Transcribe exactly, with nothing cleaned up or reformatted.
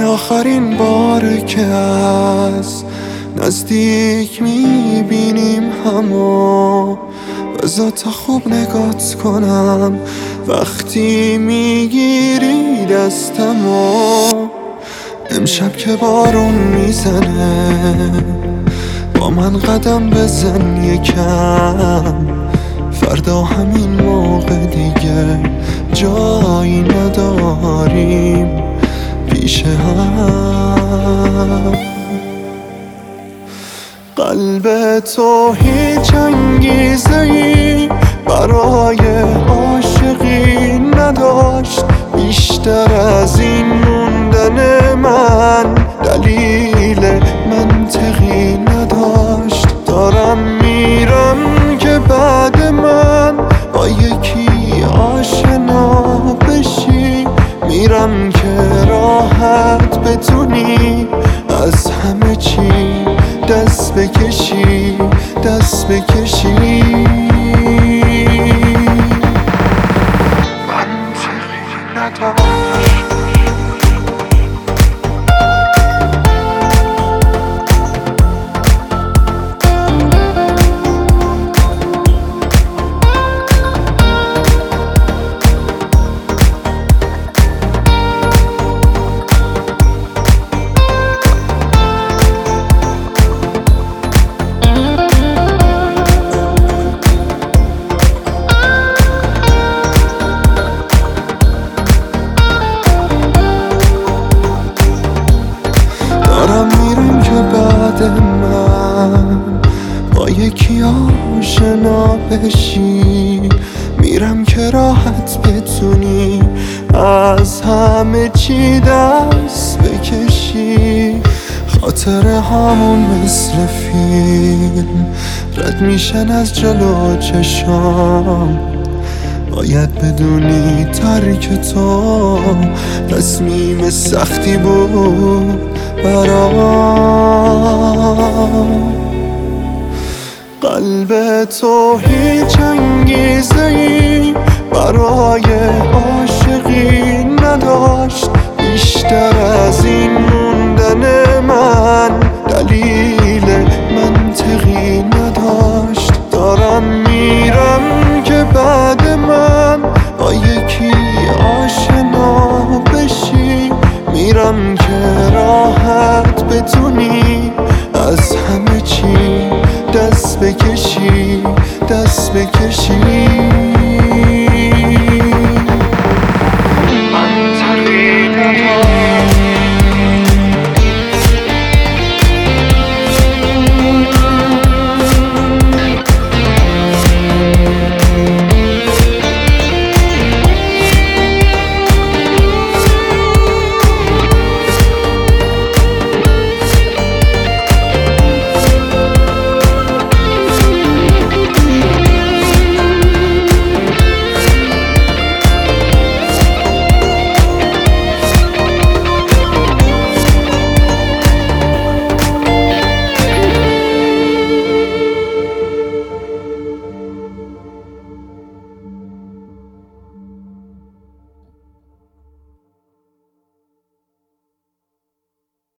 آخرین باره که از نزدیک میبینیم همو، بذار تا خوب نگات کنم وقتی میگیری دستمو. امشب که بارون میزنه با من قدم بزن یکم، فردا همین موقع دیگه جایی نداریم پیش هم. قلب تو هیچ انگیزه‌ای برای عاشقی نداشت، بیشتر از این موندن من دلیل منطقی نداشت. دارم میرم که بعد من با یکی آشنا بشی، میرم که راحت بتونی از همه چی دست بکشی دست بکشی. منطقی نداشت. من با یکی آشنا بشی، میرم که راحت بتونی از همه چی دست بکشی. خاطره همون مثل فیلم رد میشن از جلو چشام، باید بدونی ترک تو تصمیم سختی بود برام. قلب تو هیچ انگیزه‌ای برای عاشقی نداشت، بیشتر از این موندن من دلیل منطقی نداشت. دارم میرم که بعد من با یکی آشنا بشی، میرم که راحت بتونی از همه چی دست بکشی دست بکشی.